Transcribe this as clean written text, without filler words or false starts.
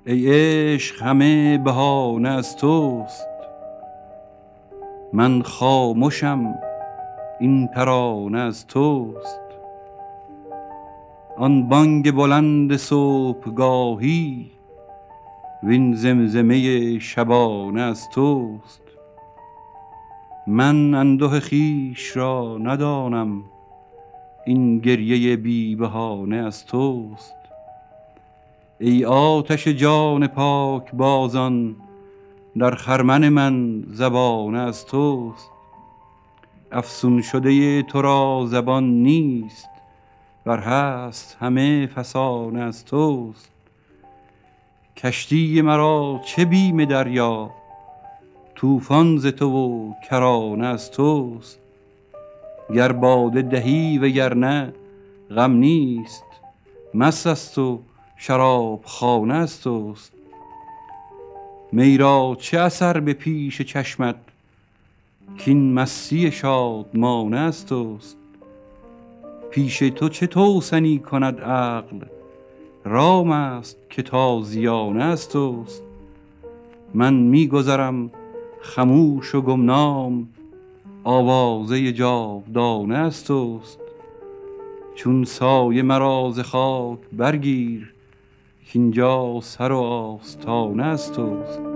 ای عشق همه بهانه از توست، من خاموشم این ترانه از توست. آن بانگ بلند صبحگاهی وین زمزمه شبانه از توست. من انده خویش را ندانم، این گریه بی بهانه از توست. ای آتش جان پاک بازان، در خرمن من زبانه از توست. افسون شده تو را زبان نیست، ور هست همه فسانه از توست. کشتی مرا چه بیم دریا، طوفان ز تو و کرانه از توست. گر باده دهی و گر نه غم نیست، مست است و شراب خانه از توست. می را چه اثر به پیش چشمت، کین مستی شادمانه از توست. پیش تو چه توسنی کند عقل، رام است که تازیانه از توست. من می گذرم خموش و گمنام، آوازه جاودانه از توست. چون سایه مرا ز خاک برگیر، کاینجا سر و آستانه از توست.